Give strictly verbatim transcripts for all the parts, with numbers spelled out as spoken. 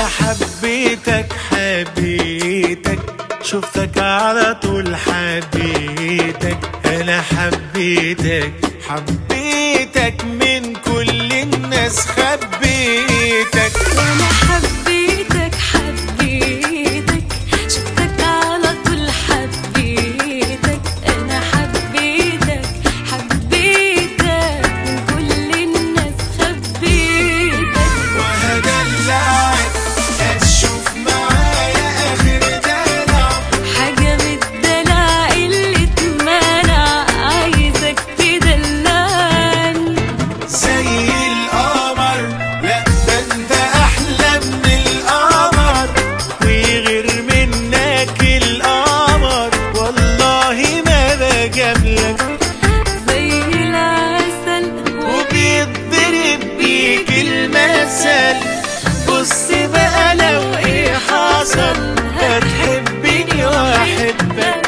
انا حبيتك حبيتك شفتك على طول حبيتك. انا حبيتك حبيتك من كل الناس خبيتك. انا حبيتك حبيتك شفتك على طول حبيتك. انا حبيتك حبيتك من كل الناس خبيتك. وهدلعك هتشوف معايا اخر دلع، حاجة من الدلع اللي اتمنع، عايزك تدلعني زي القمر. لا ده انت احلى من القمر، ويغير منك القمر والله ما بجاملك. زي العسل وبيتضرب بيك المثل. بص بقى لو ايه حصل هتحبني واحبك،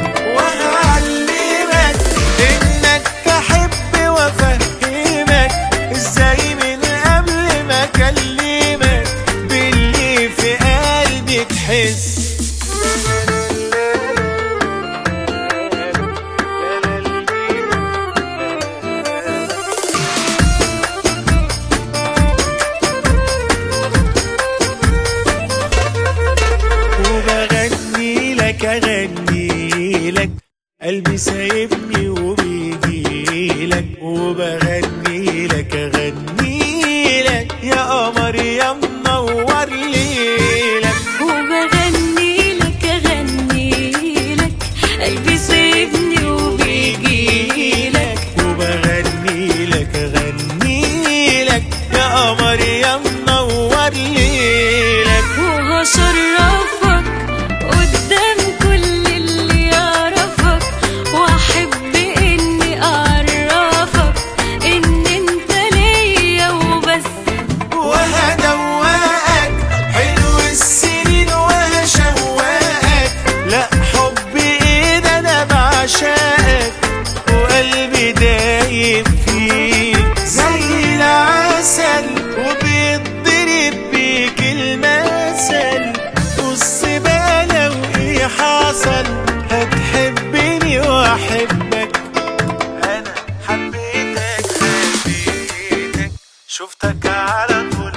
وهعلمك انك تحب وافهمك ازاي من قبل ما اكلمك باللي في قلبي تحس. وبغني لك اغني لك قلبي سايبني وبيجي لك. وبغني لك اغني لك يا قمر يا منور ليلك. وبغني لك اغني لك قلبي سيبني وبيجي لك. وبغني لك اغني لك يا قمر يا منور ليلك. وهشرفك قدام كل اللي يعرفك، واحب اني اعرفك ان انت ليا وبس. وهدوقك حلو السنين وهشوقك. لا حب ايه ده انا بعشقك وقلبي دايب فيك زي العسل. وبيتضرب بيك المثل. بص بقى لو ايه حصل هتحبني واحبك. انا حبيتك حبيتك شفتك على طول